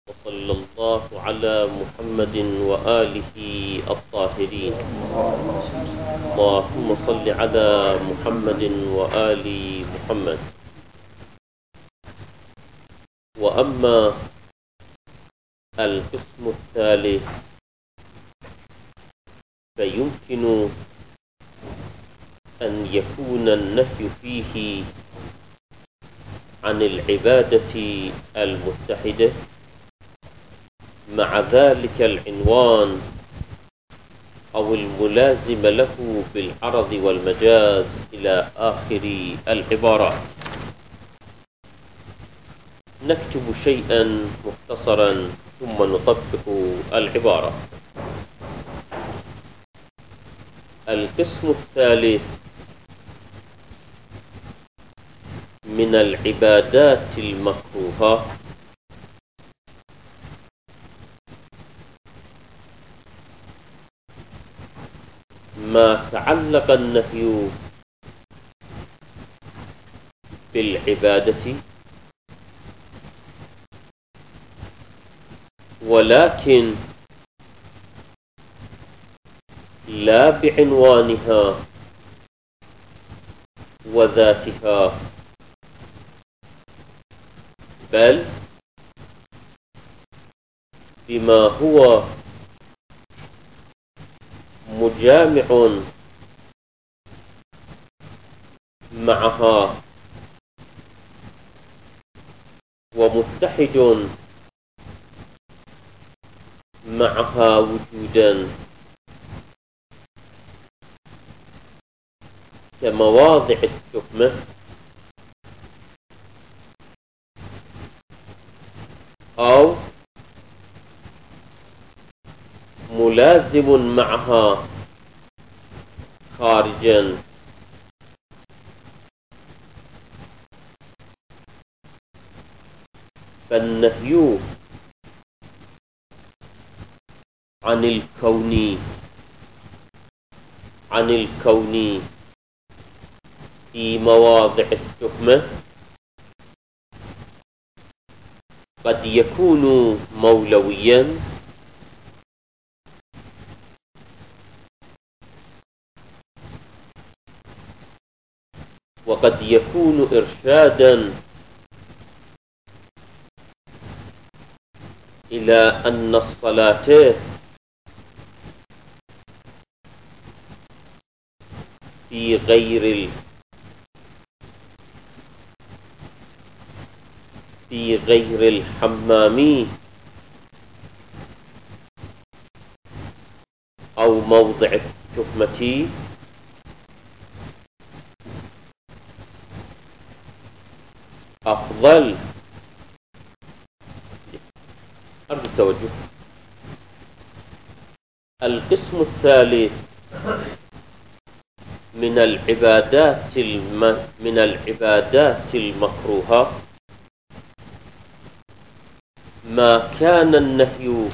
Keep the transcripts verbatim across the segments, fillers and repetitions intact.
وصلى الله على محمد وآله الطاهرين. اللهم صل على محمد وآل محمد. وأما القسم الثالث فيمكن أن يكون النهي فيه عن العبادة المتحدة مع ذلك العنوان أو الملازم له بالعرض والمجاز إلى آخر العبارات. نكتب شيئا مختصرا ثم نطبق العبارة. القسم الثالث من العبادات المكروهة ما تعلق النهي بالعبادة ولكن لا بعنوانها وذاتها، بل بما هو مجامع معها ومتحد معها وجودا، كمواضع التهمة أو ملازم معها خارجا. فالنهي عن الكون عن الكون في مواضع التهمة قد يكون مولويا وقد يكون إرشادا إلى أن الصلاة في غير في غير الحمام أو موضع التهمة أفضل. أرجو التوجه. القسم الثالث من العبادات الم... من العبادات المكروهة ما كان النهي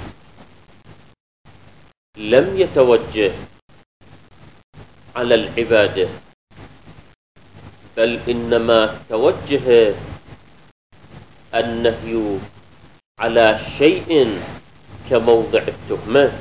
لم يتوجه على العبادة، بل إنما توجه النهي على شيء كموضع التهمة،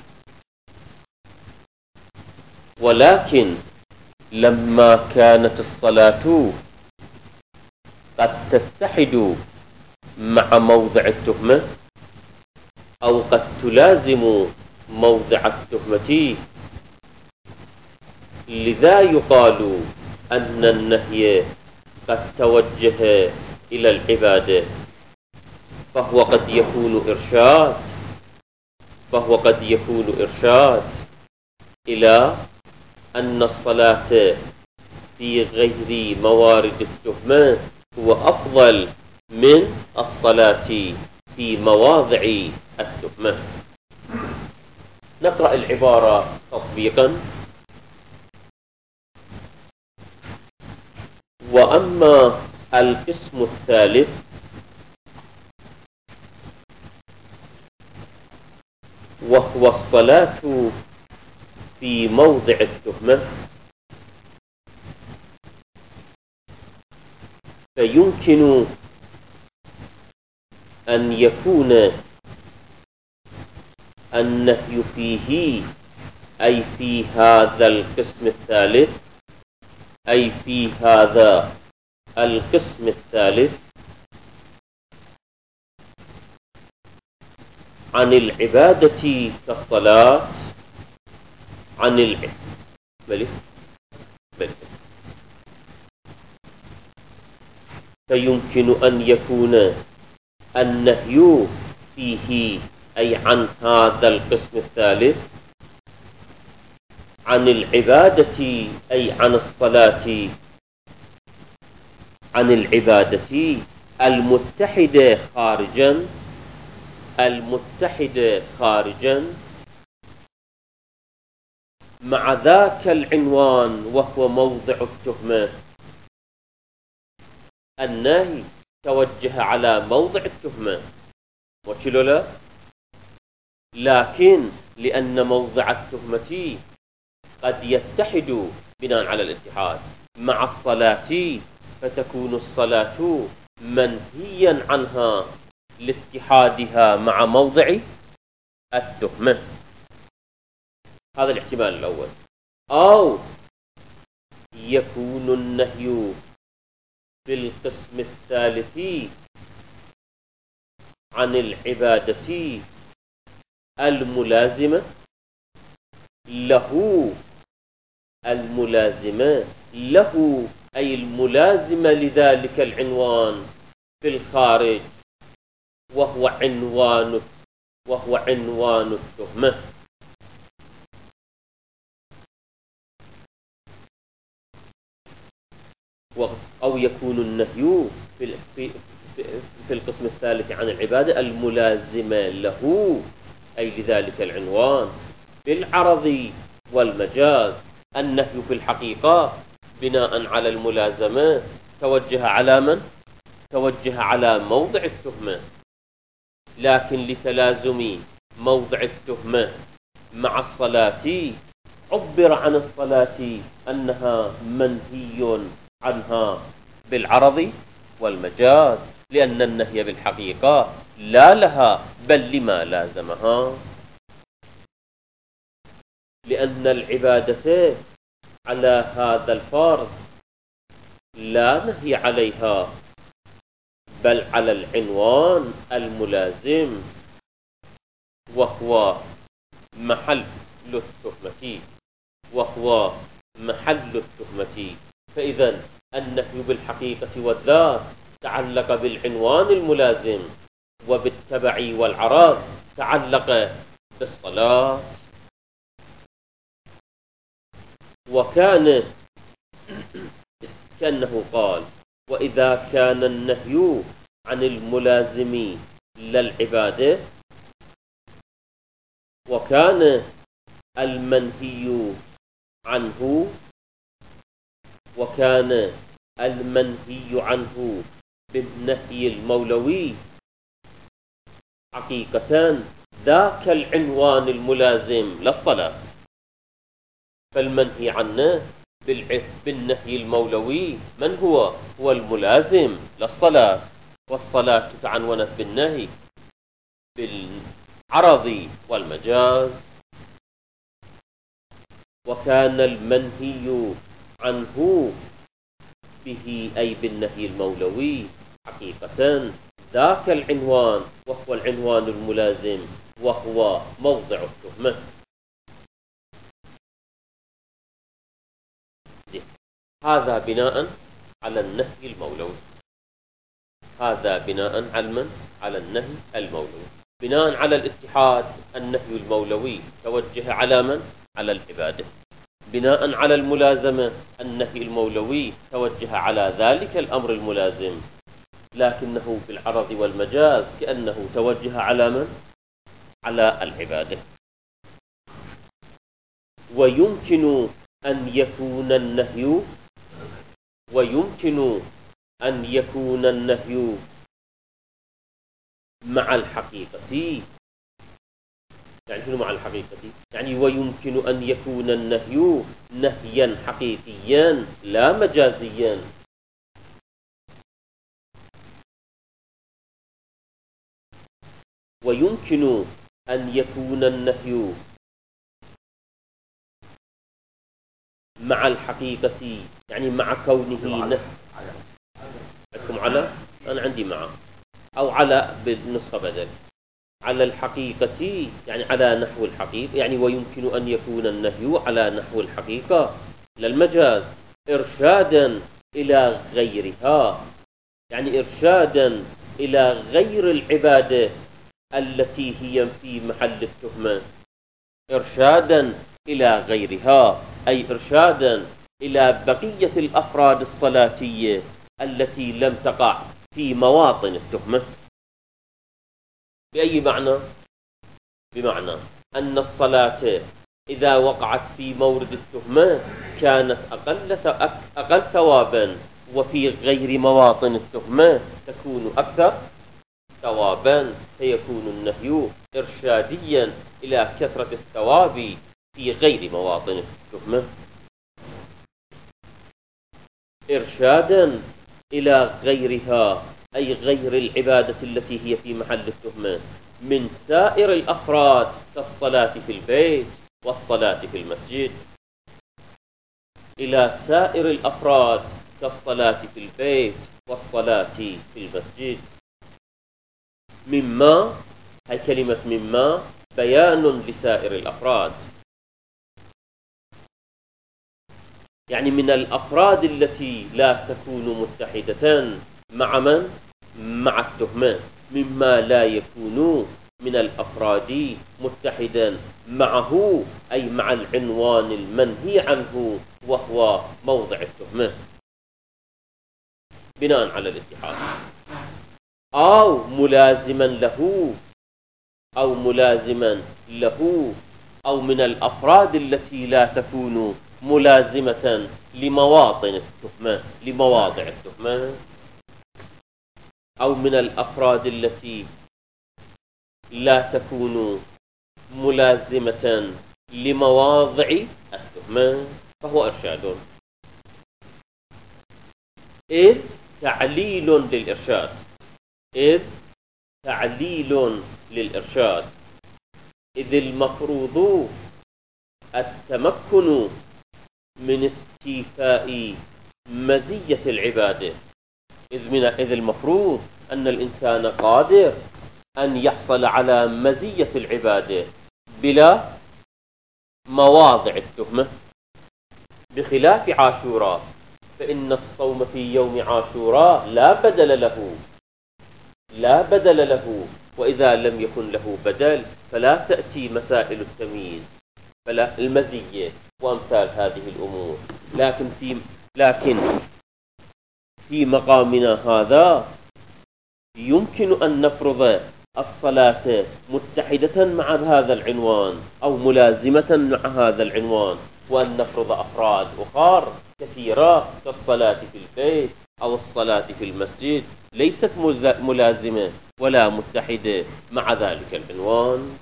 ولكن لما كانت الصلاة قد تتحد مع موضع التهمة أو قد تلازم موضع التهمة، لذا يقال أن النهي قد توجه إلى العبادة، فهو قد يكون إرشاد فهو قد يكون إرشاد إلى أن الصلاة في غير موارد التهمة هو أفضل من الصلاة في مواضع التهمة. نقرأ العبارة تطبيقا. وأما القسم الثالث وهو الصلاة في موضع التهمة فيمكن أن يكون النهي فيه أي في هذا القسم الثالث أي في هذا القسم الثالث عن العبادة كالصلاة عن العلم بل بل فيمكن أن يكون النهي فيه أي عن هذا القسم الثالث عن العبادة أي عن الصلاة عن العبادة المتحدة خارجا المتحدة خارجا مع ذاك العنوان وهو موضع التهمة. النهي توجه على موضع التهمة وكله لا، لكن لأن موضع التهمة قد يتحد بناء على الاتحاد مع الصلاة، فتكون الصلاة منهيا عنها لاتحادها مع موضع التهمة. هذا الاحتمال الأول. أو يكون النهي في القسم الثالث عن العبادة الملازمة له الملازمة له أي الملازمة لذلك العنوان في الخارج وهو عنوان وهو عنوان التهمة. أو يكون النهي في في في القسم الثالث عن العبادة الملازمة له أي لذلك العنوان بالعرض والمجاز. النهي في الحقيقة بناء على الملازمة توجه على من؟ توجه على موضع التهمة، لكن لتلازم موضع التهمة مع الصلاة عبر عن الصلاة أنها منهي عنها بالعرض والمجاز، لأن النهي بالحقيقة لا لها بل لما لازمها، لأن العبادة على هذا الفرض لا نهي عليها بل على العنوان الملازم وهو محل التهمة وهو محل التهمة. فإذا النهي بالحقيقة والذات تعلق بالعنوان الملازم، وبالتبع والعرض تعلق بالصلاة. وكان كأنه قال: وإذا كان النهي عن الملازم للعبادة وكان المنهي عنه وكان المنهي عنه بالنهي المولوي حقيقة ذاك العنوان الملازم للصلاة، فالمنهي عنه بالنهي المولوي من هو؟ هو الملازم للصلاة، والصلاة تعنونت بالنهي بالعرض والمجاز. وكان المنهي عنه به أي بالنهي المولوي حقيقة ذاك العنوان وهو العنوان الملازم وهو موضع التهمة. هذا بناء على النهي المولوي. هذا بناء على من؟ على النهي المولوي. بناء على الاتحاد النهي المولوي توجه على من؟ على العبادة. بناء على الملازمة النهي المولوي توجه على ذلك الأمر الملازم، لكنه بالعرض والمجاز كأنه توجه على من؟ على العبادة. ويمكن أن يكون النهي ويمكن أن يكون النهي مع الحقيقة. يعني شنو مع الحقيقة؟ يعني ويمكن أن يكون النهي نهيا حقيقيا لا مجازيا. ويمكن أن يكون النهي مع الحقيقة، يعني مع كونه نهي. عندكم على؟ أنا عندي مع، أو على بالنسخة بدل. على الحقيقة يعني على نحو الحقيقة، يعني ويمكن أن يكون النهي على نحو الحقيقة للمجاز إرشادا إلى غيرها، يعني إرشادا إلى غير العبادة التي هي في محل التهمة، إرشادا إلى غيرها أي إرشادا إلى بقية الأفراد الصلاتية التي لم تقع في مواطن التهمة. بأي معنى؟ بمعنى أن الصلاة إذا وقعت في مورد التهمة كانت أقل أقل ثوابا، وفي غير مواطن التهمة تكون أكثر ثوابا، فيكون النهي إرشاديا إلى كثرة الثواب في غير مواطن التهمة، إرشادا إلى غيرها أي غير العبادة التي هي في محل التهمة من سائر الأفراد كالصلاة في البيت والصلاة في المسجد، إلى سائر الأفراد كالصلاة في البيت والصلاة في المسجد. مما، هي كلمة مما بيان لسائر الأفراد، يعني من الأفراد التي لا تكون متحدة مع من؟ مع التهمة، مما لا يكون من الأفراد متحدا معه أي مع العنوان المنهي عنه وهو موضع التهمة بناء على الاتحاد، أو ملازما له أو ملازما له أو من الأفراد التي لا تكون ملازمة لمواطن التهمة لمواضع التهمة، أو من الأفراد التي لا تكون ملازمة لمواضع التهمة، فهو إرشاد. إذ تعليل للإرشاد، إذ تعليل للإرشاد، إذ المفروض التمكن من استيفاء مزية العبادة، إذ, من إذ المفروض أن الإنسان قادر أن يحصل على مزية العبادة بلا مواضع التهمة، بخلاف عاشوراء، فإن الصوم في يوم عاشوراء لا بدل له لا بدل له وإذا لم يكن له بدل فلا تأتي مسائل التمييز فلا المزية وأمثال هذه الأمور. لكن في لكن في مقامنا هذا يمكن أن نفرض الصلاة متحدة مع هذا العنوان أو ملازمة مع هذا العنوان، وأن نفرض أفراد أخرى كثيرة كالصلاة في البيت أو الصلاة في المسجد ليست ملازمة ولا متحدة مع ذلك العنوان.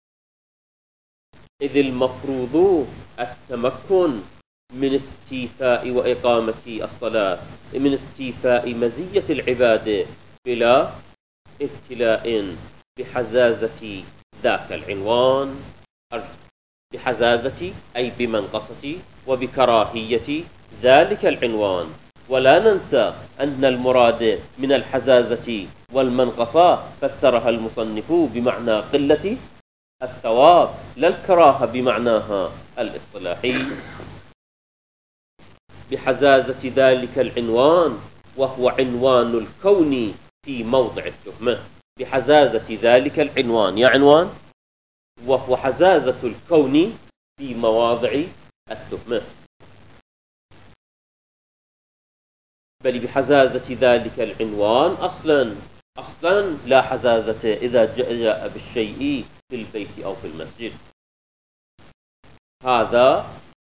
إذ المفروض التمكن من استيفاء وإقامة الصلاة، من استيفاء مزية العبادة بلا ابتلاء بحزازة ذاك العنوان، بحزازة أي بمنقصة وبكراهية ذلك العنوان. ولا ننسى أن المراد من الحزازة والمنقصة فسرها المصنف بمعنى قلة الثواب لا الكراهة بمعناها الاصطلاحي، بحزازة ذلك العنوان وهو عنوان الكون في موضع التهمة، بحزازة ذلك العنوان يا عنوان وهو حزازة الكون في مواضع التهمة، بل بحزازة ذلك العنوان أصلا أصلا لا حزازة إذا جاء بالشيء في البيت أو في المسجد. هذا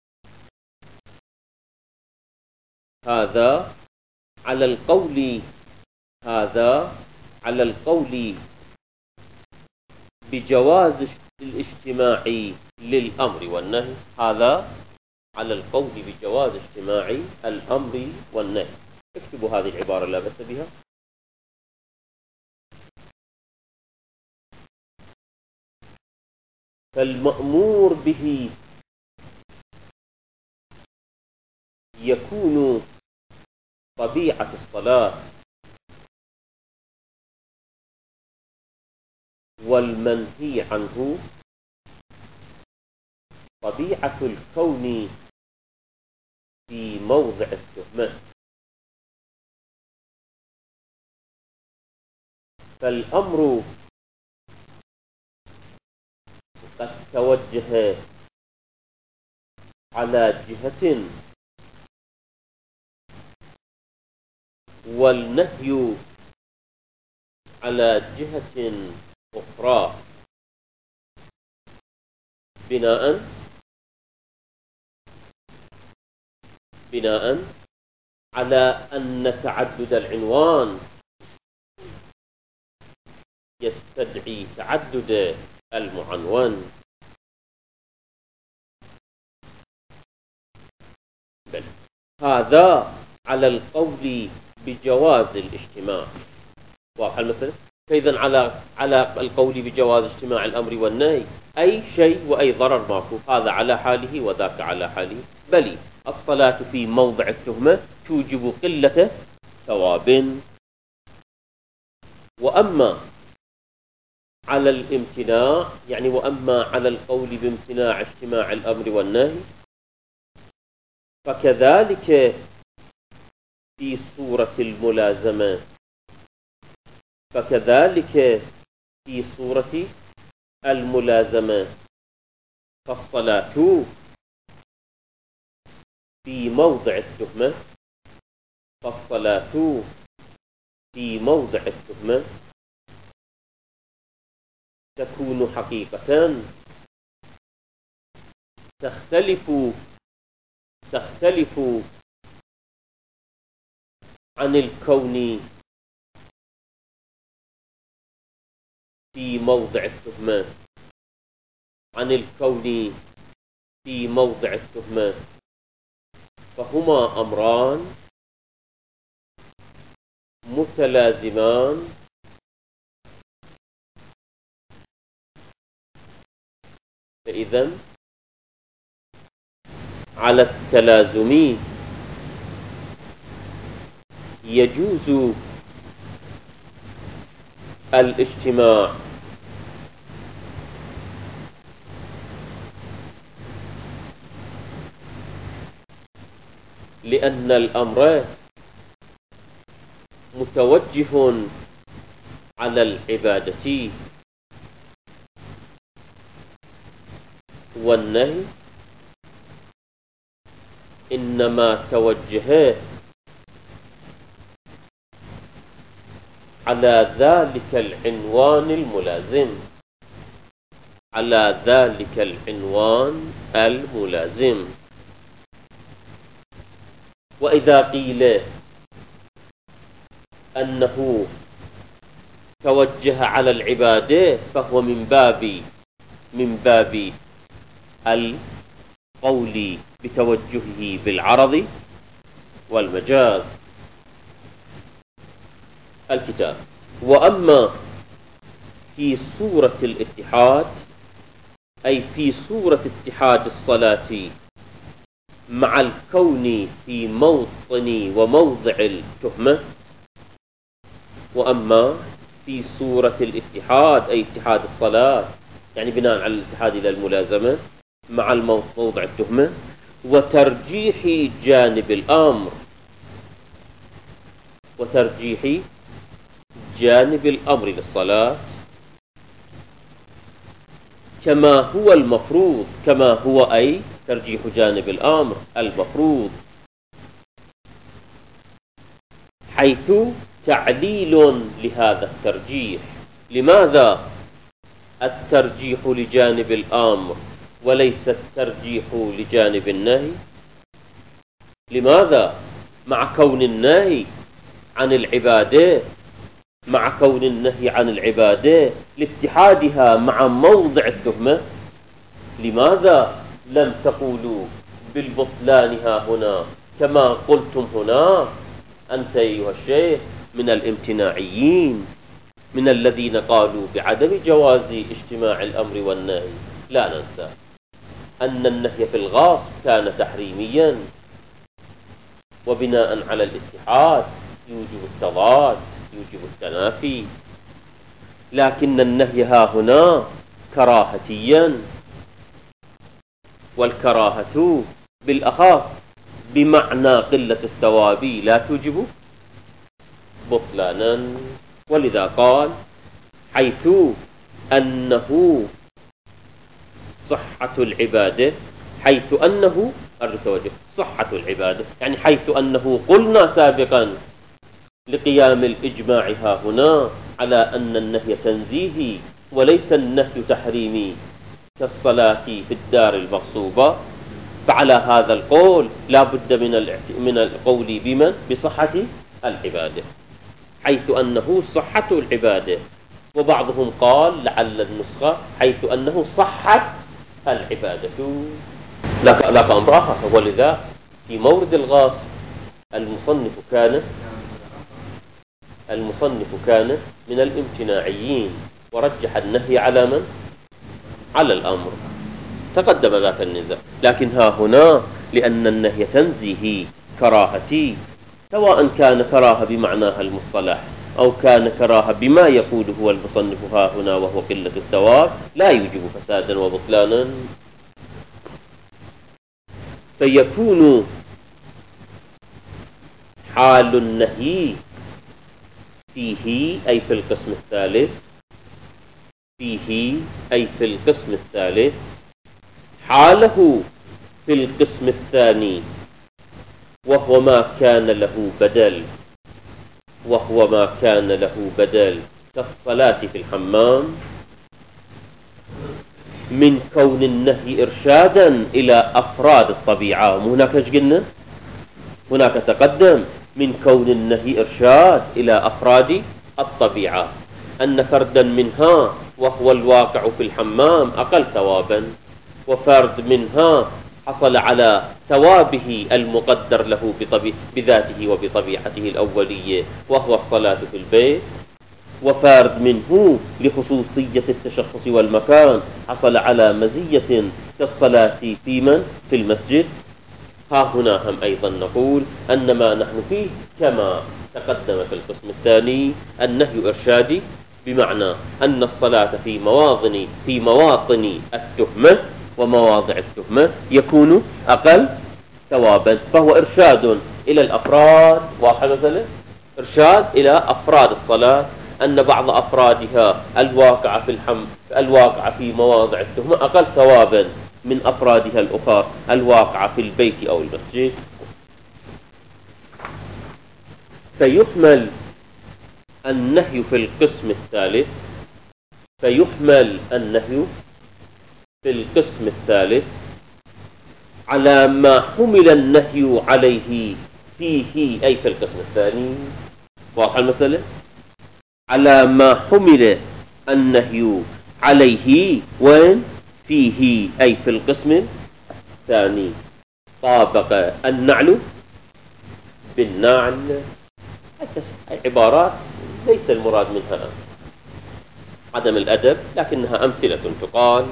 هذا على القول هذا على القول بجواز الاجتماع للأمر والنهي، هذا على القول بجواز اجتماع الأمر والنهي. اكتبوا هذه العبارة لا بأس بها. فالمأمور به يكون طبيعة الصلاة، والمنهي عنه طبيعة الكون في موضع التهمة. فالأمر قد توجه على جهة، والنهي على جهة أخرى، بناء بناء على أن تعدد العنوان يستدعي تعدد المعنون. بل هذا على القول بجواز الاجتماع. واضح المثل؟ فإذا على على القول بجواز اجتماع الأمر والنهي أي شيء وأي ضرر ماكو، هذا على حاله وذاك على حاله. بل الصلاة في موضع التهمة توجب قلة ثواب. وأما على الامتناع، يعني وأما على القول بامتناع اجتماع الأمر والنهي، فكذلك في صورة الملازمة فكذلك في صورة الملازمة فالصلاة في موضع التهمة فالصلاة في موضع التهمة تكون حقيقة تختلف تختلف عن الكون في موضع التهمة عن الكون في موضع التهمة فهما أمران متلازمان فإذا على التلازم يجوز الاجتماع لأن الأمر متوجه على العبادة، والنهي إنما توجه على ذلك العنوان الملازم على ذلك العنوان الملازم. وإذا قيل أنه توجه على العبادة فهو من باب من باب القول بتوجهه بالعرض والمجاز. الكتاب. وأما في صورة الاتحاد، أي في صورة اتحاد الصلاة مع الكون في موطن وموضع التهمة، وأما في صورة الاتحاد أي اتحاد الصلاة يعني بناء على الاتحاد إلى الملازمة مع موضع التهمة، وترجيح جانب الأمر وترجيح جانب الأمر للصلاة كما هو المفروض كما هو أي ترجيح جانب الأمر المفروض، حيث تعليل لهذا الترجيح. لماذا الترجيح لجانب الأمر وليس الترجيح لجانب النهي؟ لماذا مع كون النهي عن العبادة مع كون النهي عن العبادة لاتحادها مع موضع التهمة، لماذا لم تقولوا بالبطلان ها هنا كما قلتم هنا؟ أنت أيها الشيخ من الامتناعيين، من الذين قالوا بعدم جواز اجتماع الأمر والنهي، لا ننسى أن النهي في الغاصب كان تحريميا، وبناء على الاتحاد يوجب التضاد، يوجب التنافي، لكن النهي ها هنا كراهتيا، والكراهة بالأخص بمعنى قلة الثواب لا توجب بطلانا. ولذا قال حيث أنه صحة العبادة، حيث أنه الرتوجه صحة العبادة، يعني حيث أنه قلنا سابقا لقيام الإجماع ها هنا على أن النهي تنزيهي وليس النهي تحريمي كالصلاة في الدار المغصوبة، فعلى هذا القول لا بد من من القول بمن بصحة العبادة، حيث أنه صحة العبادة. وبعضهم قال لعل النسخة حيث أنه صحت العبادة لك لك أمرها. ولذا في مورد الغاص المصنف كان المصنف كان من الامتناعيين، ورجح النهي على من؟ على الأمر، تقدم ذاك النزاع. لكن ها هنا لأن النهي تنزيهي كراهتي، سواء كان كراهة بمعناها المصطلح أو كان كراهة بما يقوله هو المصنف ها هنا وهو قلة الثواب، لا يوجب فسادا وبطلانا. فيكون حال النهي فيه أي في القسم الثالث، فيه أي في القسم الثالث، حاله في القسم الثاني، وهو ما كان له بدل، وهو ما كان له بدل كالصلاة في الحمام، من كون النهي إرشادا إلى أفراد الطبيعة. هناك ايش قلنا؟ هناك تقدم من كون النهي إرشاد إلى أفراد الطبيعة، أن فردا منها وهو الواقع في الحمام أقل ثوابا، وفرد منها حصل على ثوابه المقدر له بذاته وبطبيعته الأولية وهو الصلاة في البيت، وفارد منه لخصوصية التشخص والمكان حصل على مزية كالصلاة في من؟ في المسجد. ها هنا هم أيضا نقول أن ما نحن فيه كما تقدم في القسم الثاني النهي إرشادي، بمعنى أن الصلاة في مواطن في مواطن التهمة ومواضع التهمة يكون أقل ثوابا، فهو إرشاد إلى الأفراد. واضح مثلا إرشاد إلى أفراد الصلاة، أن بعض أفرادها الواقعة في الحم الواقعة في مواضع التهمة أقل ثوابا من أفرادها الأخرى الواقعة في البيت أو المسجد. فيحمل النهي في القسم الثالث فيحمل النهي في القسم الثالث على ما حمل النهي عليه فيه أي في القسم الثاني. واضح المسألة؟ على ما حمل النهي عليه وين؟ فيه أي في القسم الثاني. طابق النعل بالنعل، عبارات ليس المراد منها عدم الأدب، لكنها أمثلة تقال.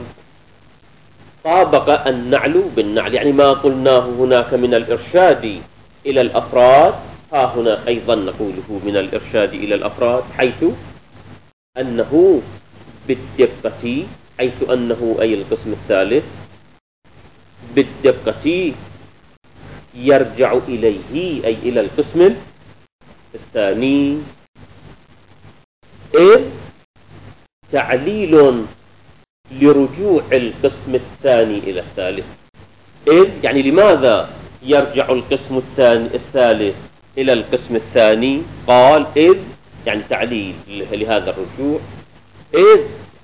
طابق النعل بالنعل، يعني ما قلناه هناك من الإرشاد إلى الأفراد ها هنا أيضا نقوله من الإرشاد إلى الأفراد، حيث أنه بالدقة، حيث أنه أي القسم الثالث بالدقة يرجع إليه أي إلى القسم الثاني، إذ تعليل لرجوع القسم الثاني إلى الثالث. إذ يعني لماذا يرجع القسم الثاني الثالث إلى القسم الثاني؟ قال إذ يعني تعليل لهذا الرجوع، إذ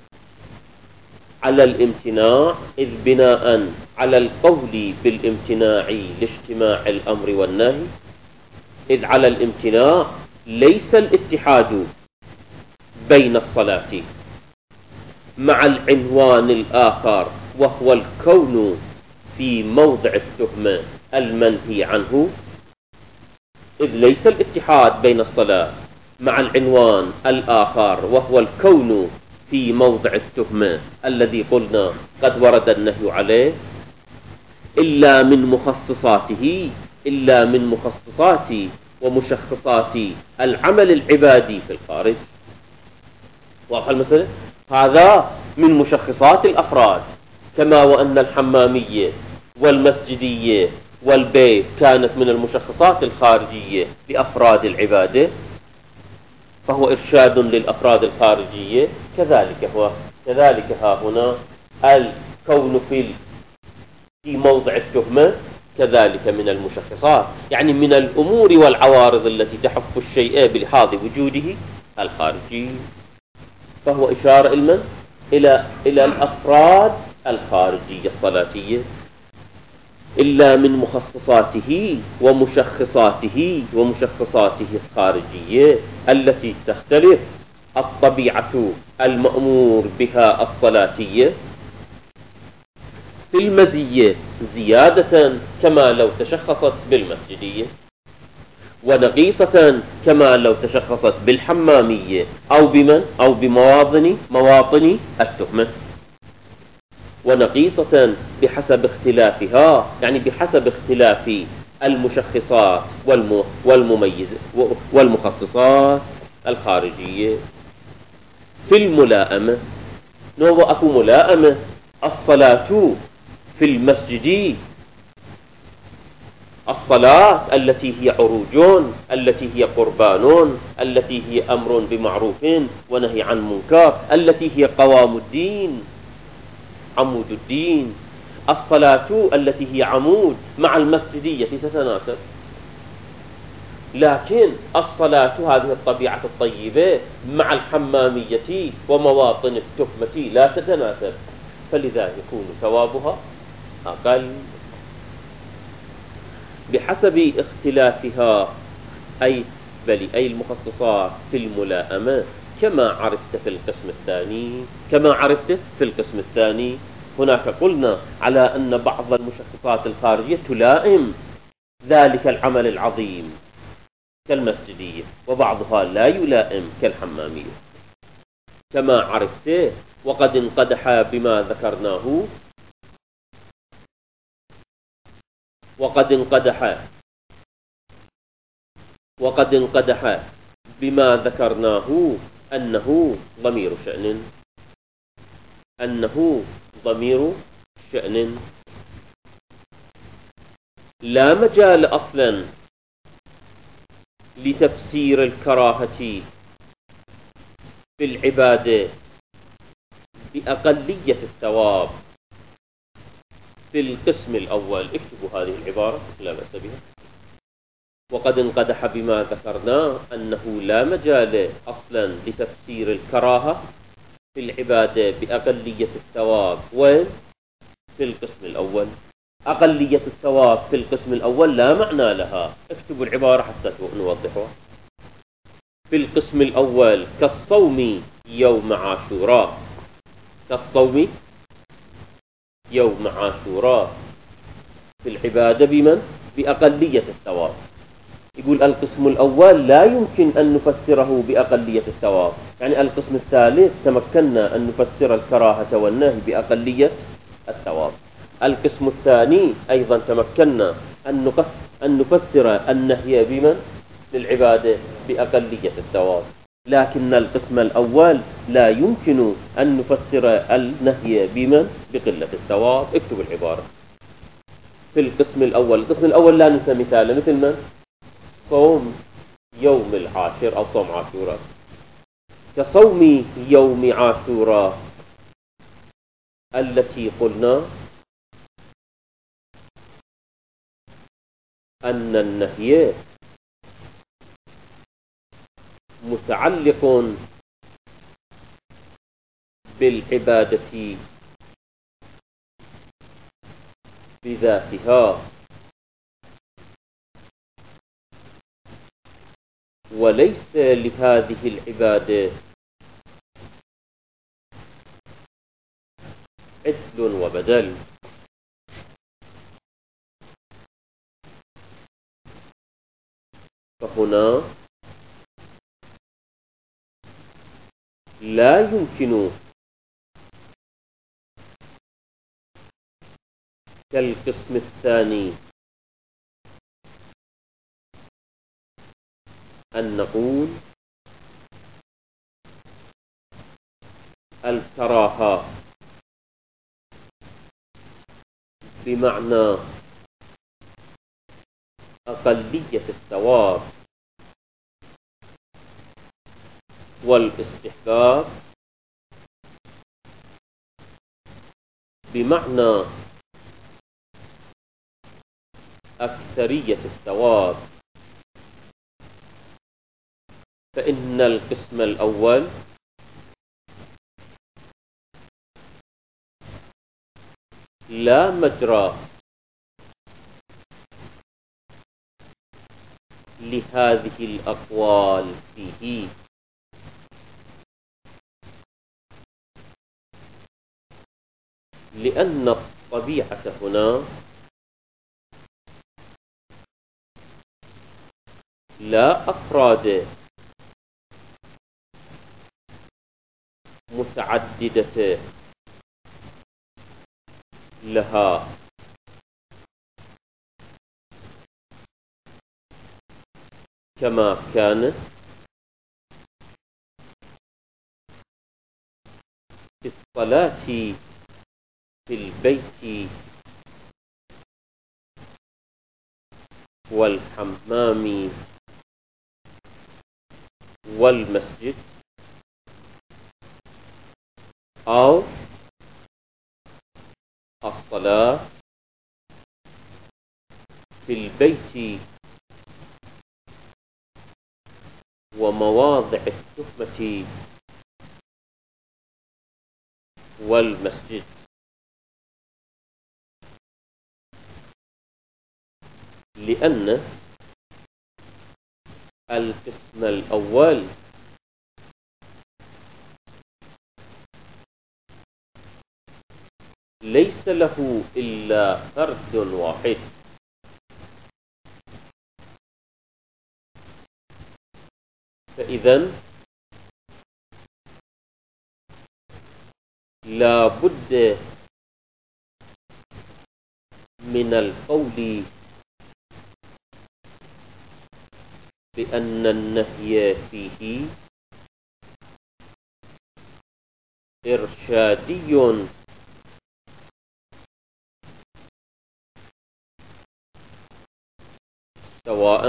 على الامتناع، إذ بناء على القول بالامتناع لاجتماع الأمر والنهي، إذ على الامتناع ليس الاتحاد بين الصلاة مع العنوان الآخر وهو الكون في موضع التهمة المنهي عنه، إذ ليس الاتحاد بين الصلاة مع العنوان الآخر وهو الكون في موضع التهمة الذي قلنا قد ورد النهي عليه إلا من مخصصاته إلا من مخصصات ومشخصات العمل العبادي في الخارج. واضح المسألة؟ هذا من مشخصات الأفراد، كما وأن الحمامية والمسجدية والبيت كانت من المشخصات الخارجية لأفراد العبادة، فهو إرشاد للأفراد الخارجية. كذلك هو كذلك ها هنا الكون في في موضع التهمة كذلك من المشخصات، يعني من الأمور والعوارض التي تحف الشيء بلحاظ وجوده الخارجي. فهو إشارة إلى إلى إلى الأفراد الخارجية الصلاتية، إلا من مخصصاته ومشخصاته ومشخصاته الخارجية التي تختلف الطبيعة المأمور بها الصلاتية في المزية زيادة كما لو تشخصت بالمسجدية، ونقيصة كما لو تشخصت بالحمامية أو بمن أو بمواطن مواطن التهمة، ونقيصة بحسب اختلافها، يعني بحسب اختلاف المشخصات والمميز والمخصصات الخارجية. في الملائمة نوع أكو ملائمة الصلاة في المسجد، الصلاة التي هي عروج، التي هي قربان، التي هي أمر بمعروف ونهي عن منكر، التي هي قوام الدين عمود الدين. الصلاة التي هي عمود مع المسجدية تتناسب، لكن الصلاة هذه الطبيعة الطيبة مع الحمامية ومواطن التهمة لا تتناسب، فلذا يكون ثوابها أقل بحسب اختلافها، أي بل أي المخصصات في الملائمة كما عرفت في القسم الثاني كما عرفت في القسم الثاني. هناك قلنا على أن بعض المشخصات الخارجية تلائم ذلك العمل العظيم كالمسجدية، وبعضها لا يلائم كالحمامية كما عرفت. وقد انقدح بما ذكرناه وقد انقدح وقد انقدح بما ذكرناه أنه ضمير شأن أنه ضمير شأن لا مجال أصلا لتفسير الكراهة في العبادة بأقلية الثواب في القسم الأول. اكتبوا هذه العبارة لا بأس بها. وقد انقدح بما ذكرنا أنه لا مجال أصلا لتفسير الكراهة في العبادة بأقلية الثواب وين؟ في القسم الأول. أقلية الثواب في القسم الأول لا معنى لها. اكتبوا العبارة حتى نوضحها. في القسم الأول كالصوم يوم عاشوراء كالصوم يوم عاشوراء في العبادة بمن؟ بأقلية الثواب. يقول القسم الأول لا يمكن أن نفسره بأقلية الثواب، يعني القسم الثالث تمكنا أن نفسر الكراهة والنهي بأقلية الثواب. القسم الثاني أيضا تمكنا أن نفسر النهي بمن؟ للعبادة بأقلية الثواب. لكن القسم الأول لا يمكن أن نفسر النهي بمن؟ بقلة الثواب. اكتب العبارة. في القسم الأول القسم الأول لا ننسى مثاله، مثل من؟ صوم يوم العاشر أو صوم عاشوراء. كصوم يوم عاشوراء التي قلنا أن النهي متعلق بالعبادة بذاتها وليس لهذه العبادة عدل وبدل. فهنا لا يمكن كالقسم الثاني أن نقول الكراهة بمعنى أقلية الثواب والاستحباب بمعنى أكثرية الثواب. فإن القسم الأول لا مجرى لهذه الأقوال فيه، لأن الطبيعة هنا لا أفراد متعددة لها، كما كانت في الصلاة في البيت والحمام والمسجد، أو الصلاة في البيت ومواضع التهمة والمسجد. لأن القسم الأول ليس له إلا فرد واحد، فإذن لا بد من القول بأن النهي فيه إرشادي سواء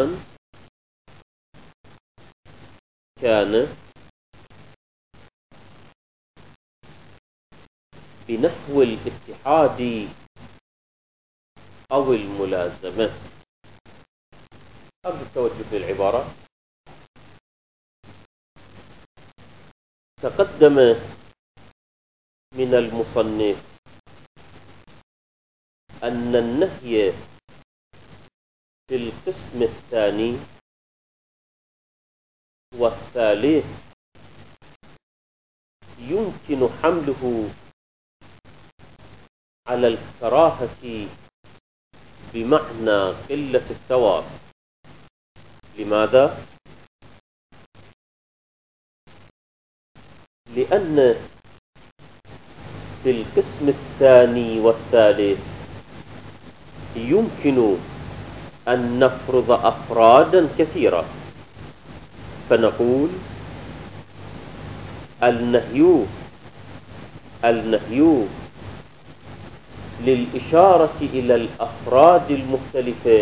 كان بنحو الاتحاد أو الملازمة. قبل التوجه للعبارة، تقدم من المصنف أن النهي في القسم الثاني والثالث يمكن حمله على الكراهة بمعنى قلة الثواب. لماذا؟ لأن في القسم الثاني والثالث يمكن أن نفرض أفرادا كثيرة، فنقول النهي النهي للإشارة إلى الأفراد المختلفة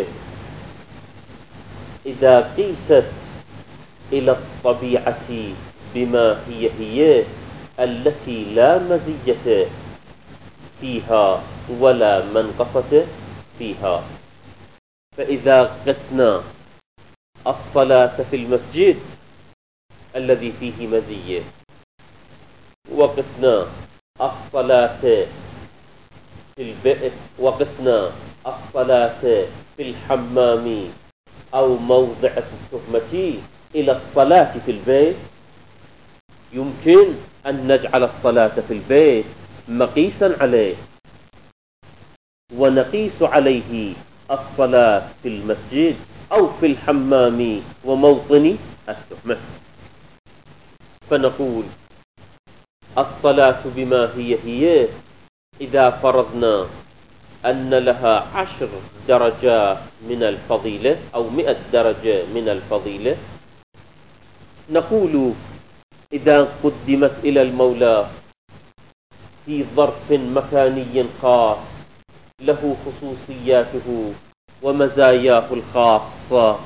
إذا قيست إلى الطبيعة بما هي هي التي لا مزية فيها ولا منقصة فيها. فإذا قسنا الصلاة في المسجد الذي فيه مزية، وقسنا الصلاة في البيت، وقسنا الصلاة في الحمام أو موضع التهمة إلى الصلاة في البيت، يمكن أن نجعل الصلاة في البيت مقيسا عليه، ونقيس عليه الصلاة في المسجد أو في الحمام وموطن التهمة. فنقول الصلاة بما هي هي إذا فرضنا أن لها عشر درجات من الفضيلة أو مئة درجة من الفضيلة، نقول إذا قدمت إلى المولى في ظرف مكاني خاص له خصوصياته ومزاياه الخاصة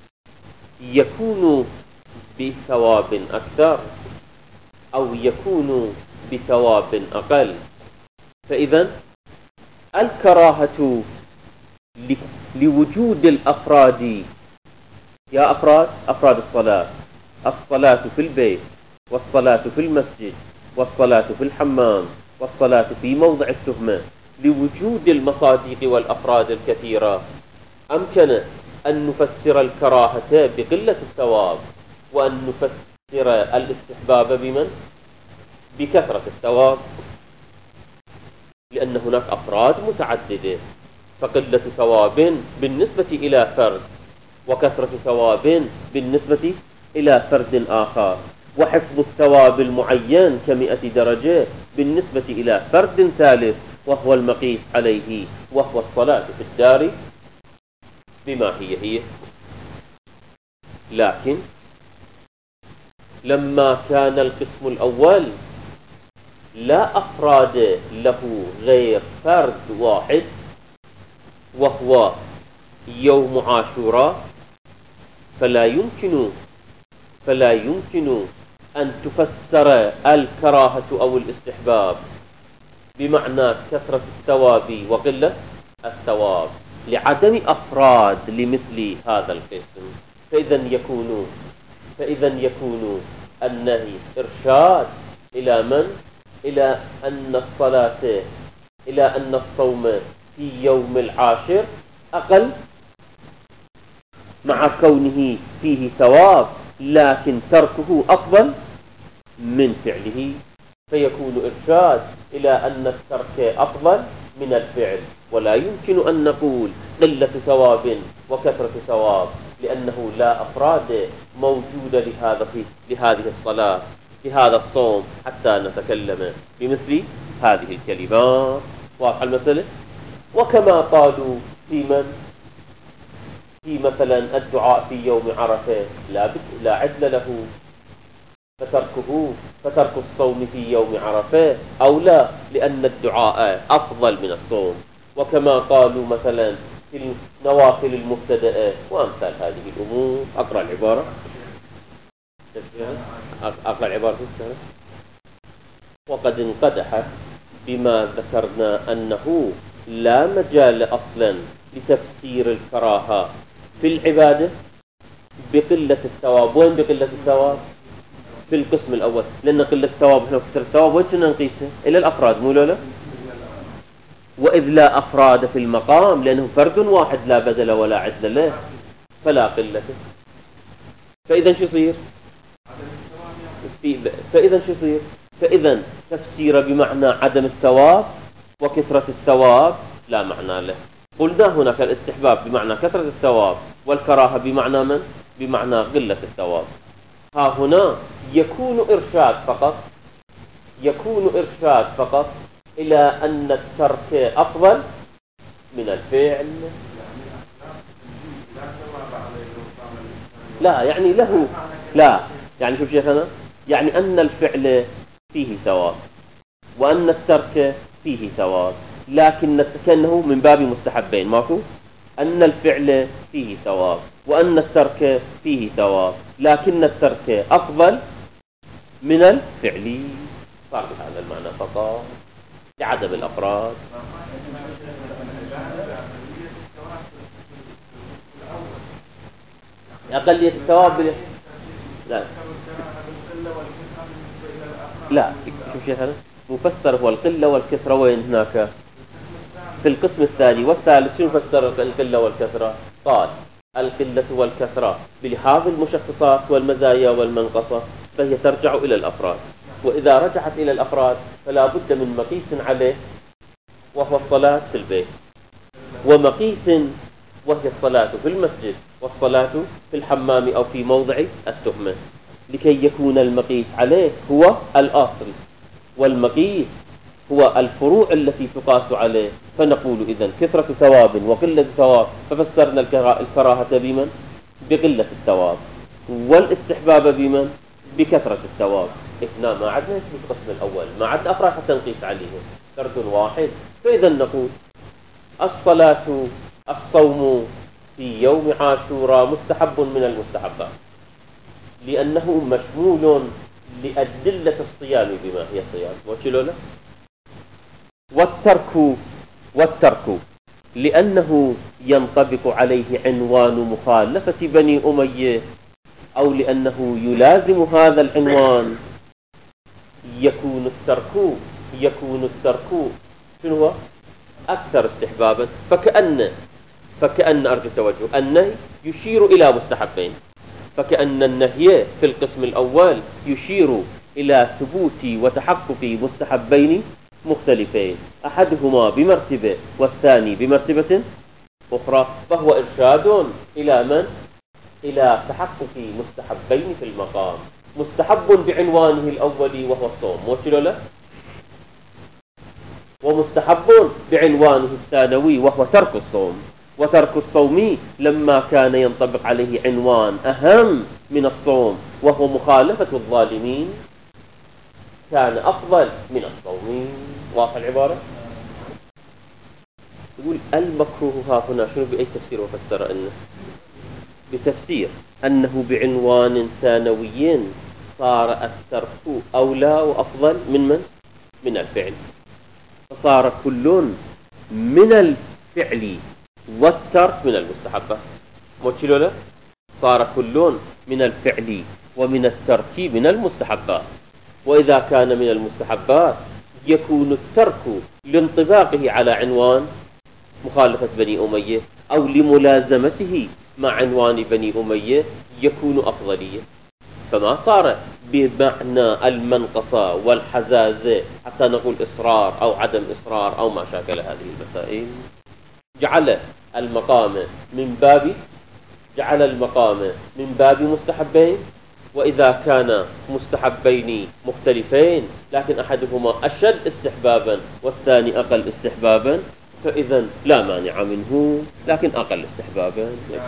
يكون بثواب أكثر أو يكون بثواب أقل. فإذا الكراهة لوجود الأفراد، يا أفراد أفراد الصلاة، الصلاة في البيت والصلاة في المسجد والصلاة في الحمام والصلاة في موضع التهمة، لوجود المصادق والأفراد الكثيرة، أمكن أن نفسر الكراهة بقلة الثواب، وأن نفسر الاستحباب بمن؟ بكثرة الثواب، لأن هناك أفراد متعددة، فقلة ثواب بالنسبة إلى فرد وكثرة ثواب بالنسبة إلى فرد آخر، وحفظ الثواب المعين كمئة درجة بالنسبة إلى فرد ثالث وهو المقيس عليه وهو الصلاة في الدار بما هي هي. لكن لما كان القسم الأول لا أفراد له غير فرد واحد وهو يوم عاشوراء، فلا يمكن فلا يمكن أن تفسر الكراهة أو الاستحباب بمعنى كثرة الثواب وقلة الثواب لعدم أفراد لمثل هذا القسم. فإذا يكون فإذا يكون النهي إرشاد إلى من؟ إلى أن الصلاة إلى أن الصوم في يوم العاشر أقل مع كونه فيه ثواب، لكن تركه أفضل من فعله، فيكون إرشاد إلى أن الترك أفضل من الفعل. ولا يمكن أن نقول قلة ثواب وكثرة ثواب، لأنه لا أفراد موجودة لهذا لهذه الصلاة لهذا الصوم حتى نتكلم بمثل هذه الكلمات. واضح المسألة؟ وكما قالوا في من في مثلا الدعاء في يوم عرفة لا لا عدل له، فتركه فترك الصوم في يوم عرفة أولى، لأن الدعاء أفضل من الصوم. وكما قالوا مثلا في النوافل المبتدأة وأمثال هذه الأمور. أقرأ العبارة أقرأ العبارة وقد انقدح بما ذكرنا أنه لا مجال أصلا لتفسير الكراهة في العبادة بقلة الثواب. وين بقلة الثواب؟ في القسم الأول، لأن قلة الثواب احنا كثر الثواب وين كنا نقيسه؟ إلى الأفراد، مو لا؟ وإذ لا أفراد في المقام، لأنه فرد واحد لا بدل ولا عدل له، فلا قلة. فإذا شو يصير؟ فإذا شو يصير؟ فإذا تفسير بمعنى عدم الثواب وكثرة الثواب لا معنى له. قلنا هناك الاستحباب بمعنى كثرة الثواب، والكراهة بمعنى من؟ بمعنى قلة الثواب. ها هنا يكون إرشاد فقط يكون إرشاد فقط إلى أن الترك أفضل من الفعل. لا يعني له لا يعني شوف شيخنا، يعني أن الفعل فيه ثواب وأن الترك فيه ثواب، لكن كأنه من باب مستحبين، ماكو أن الفعل فيه ثواب وأن الترك فيه ثواب، لكن الترك أفضل من الفعل. صار بهذا المعنى فقط لعدم الأفراد. أقلية الثواب بل... لا لا شوف شيخنا، مفسر هو القلة والكثرة. وين هناك في القسم الثاني والثالث شو فسر القلة والكثرة؟ قال القلة والكثرة بلحاظ المشخصات والمزايا والمنقصة فهي ترجع إلى الأفراد، وإذا رجعت إلى الأفراد فلا بد من مقيس عليه وهو الصلاة في البيت، ومقيس وهي الصلاة في المسجد، والصلاة في الحمام أو في موضع التهمة، لكي يكون المقيس عليه هو الأصل والمقيس هو الفروع التي تقاس عليه، فنقول إذن كثرة ثواب وقلة ثواب، ففسرنا الكراهة بمن؟ بقلة الثواب، والاستحباب بمن؟ بكثرة الثواب. إحنا ما عدنا اسم القسم الأول، ما عدنا أفراد حتى نقيس عليهم، فرد واحد. فإذا نقول الصلاة الصوم في يوم عاشوراء مستحب من المستحبات، لأنه مشمول لأدلة الصيام بما هي صيام، وشلولا؟ والترك والترك لأنه ينطبق عليه عنوان مخالفة بني أمية، أو لأنه يلازم هذا العنوان، يكون الترك يكون الترك شنو هو؟ أكثر استحبابا. فكأن فكأن أرجو التوجه النهي يشير إلى مستحبين، فكأن النهي في القسم الأول يشير إلى ثبوت وتحقق مستحبين مختلفين، أحدهما بمرتبة والثاني بمرتبة أخرى، فهو إرشاد إلى من؟ إلى تحقق مستحبين في المقام، مستحب بعنوانه الأولي وهو الصوم، وشلو له؟ ومستحب بعنوانه الثانوي وهو ترك الصوم. وترك الصوم لما كان ينطبق عليه عنوان أهم من الصوم وهو مخالفة الظالمين كان أفضل من الصوم. واضح العبارة؟ يقول المكروه ها هنا شنو بأي تفسير وفسر أنه؟ بتفسير أنه بعنوان ثانوي صار الترك أولى وأفضل من من؟ من الفعل، فصار كل من الفعل والترك من المستحبات، موتشلو له؟ صار كل من الفعل ومن الترك من المستحبات، وإذا كان من المستحبات يكون الترك لانطباقه على عنوان مخالفة بني أمية أو لملازمته مع عنوان بني أمية يكون أفضلية، فما صار بمعنى المنقصة والحزازة حتى نقول إصرار أو عدم إصرار أو ما شاكل هذه المسائل. جعل المقام من باب جعل المقام من باب مستحبين، وإذا كان مستحبين مختلفين لكن أحدهما أشد استحبابا والثاني أقل استحبابا فإذا لا مانع منه، لكن أقل استحبابا.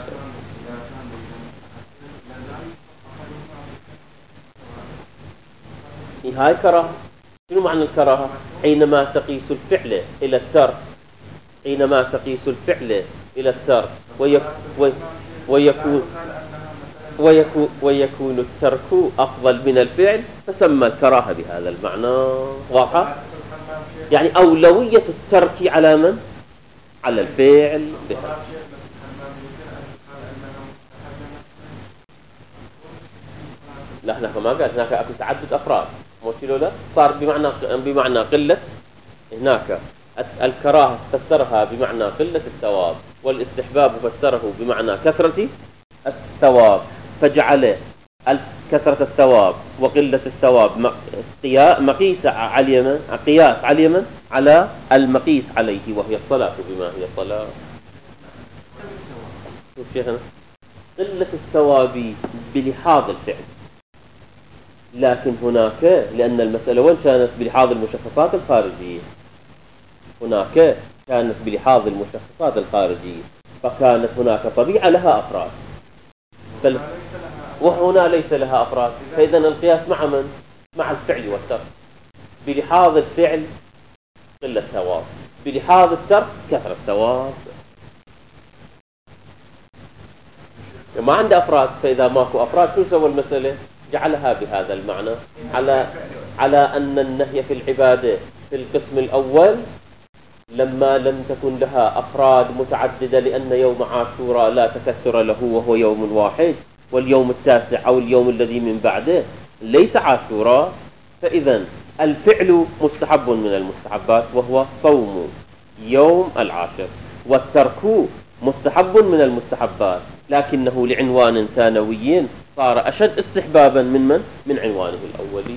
هاي كراهة. شنو معنى الكراهة؟ حينما تقيس الفعل إلى الترك حينما تقيس الفعل إلى الترك ويكون ويكون ويكون الترك أفضل من الفعل فسمى الكراهة بهذا المعنى. واضحة؟ يعني أولوية الترك على من؟ على الفعل بهذا. لا هناك ما قال، هناك أكو تعدد أفراد، موشيلو لا صار بمعنى بمعنى قلة. هناك الكراهة فسرها بمعنى قلة الثواب، والاستحباب فسره بمعنى كثرة الثواب، فجعل كثرة الثواب وقلة الثواب مقيس على قياس على على المقيس عليه وهي الصلاة بما هي الصلاة. شوف شيخنا، قلة الثواب بلحاظ الفعل، لكن هناك لأن المسألة وين كانت بلحاظ المشخصات الخارجية، هناك كانت بلحاظ المشخصات الخارجية، فكانت هناك طبيعة لها أفراد وهنا ليس لها أفراد، فإذا القياس مع من؟ مع الفعل والترك. بلحاظ الفعل قلة الثواب، بلحاظ الترك كثرة الثواب. ما عنده أفراد، فإذا ماكو أفراد شو سوى المسألة؟ جعلها بهذا المعنى على على أن النهي في العبادة في القسم الأول لما لم تكن لها أفراد متعددة، لأن يوم عاشوراء لا تكثر له وهو يوم واحد، واليوم التاسع أو اليوم الذي من بعده ليس عاشوراء، فإذا الفعل مستحب من المستحبات وهو صوم يوم العاشر، والترك مستحب من المستحبات لكنه لعنوان ثانوي صار أشد استحبابا من من؟ من عنوانه الأولي.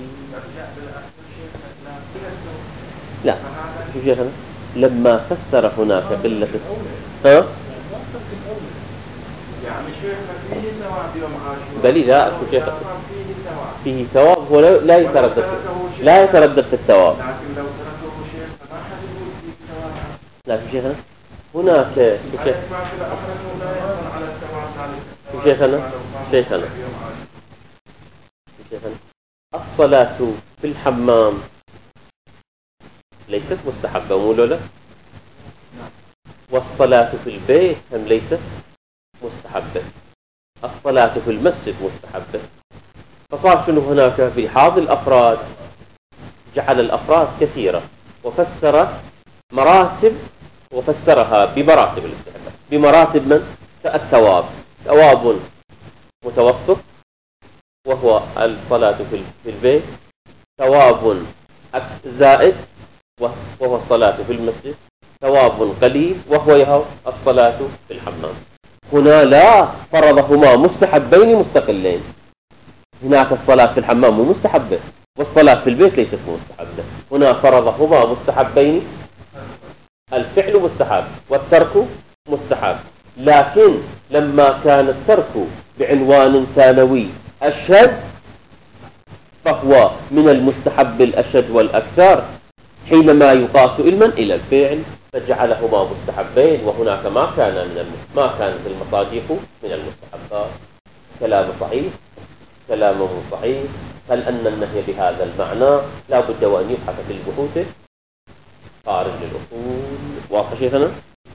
لا شوف شيخنا، لما فسر هناك قلة ها؟ يعني شيخ فيه ثواب يوم عاشوراء. بلي لا أكو شيخ فيه ثواب. فيه ثواب هو لا يتردد لا يتردد في الثواب. لكن لو تركه شيخ فما حد يقول فيه ثواب. لكن شيخنا هناك شيخ شيخنا شيخنا شيخنا الصلاة في الحمام ليست مستحبة مو لا؟ والصلاة في البيت هم ليست مستحبة. الصلاة في المسجد مستحبة. فصار شنو هناك في بعض الأفراد جعل الأفراد كثيرة وفسر مراتب وفسرها بمراتب الاستحباب بمراتب من؟ الثواب ثواب متوسط وهو الصلاة في البيت، ثواب زائد وهو الصلاة في المسجد، ثواب قليل وهو الصلاة في الحمام. هنا لا فرضهما مستحبين مستقلين. هناك الصلاة في الحمام مو مستحبة والصلاة في البيت ليست مستحبة. هنا فرضهما مستحبين، الفعل مستحب والترك مستحب، لكن لما كان الترك بعنوان ثانوي أشد فهو من المستحب الأشد والأكثر حينما يقاس علما إلى الفعل فجعلهما مستحبين، وهناك ما كان من الم... ما كانت المصادق من المستحبات. كلام صحيح كلامه صحيح. هل أن النهي بهذا المعنى لا بد وأن يبحث في البحوث خارج للأصول. واضح شيخنا؟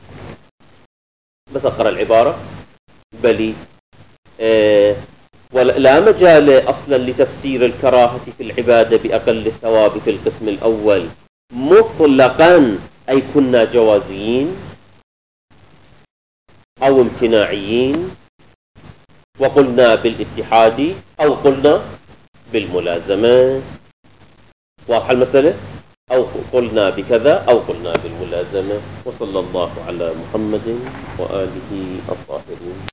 بس أقرأ العبارة. بلي آه ولا مجال أصلا لتفسير الكراهة في العبادة بأقل الثواب في القسم الأول مطلقا، أي كنا جوازيين أو امتناعيين، وقلنا بالاتحاد أو قلنا بالملازمة. واضح المسألة؟ أو قلنا بكذا أو قلنا بالملازمة. وصلى الله على محمد وآله الطاهرين.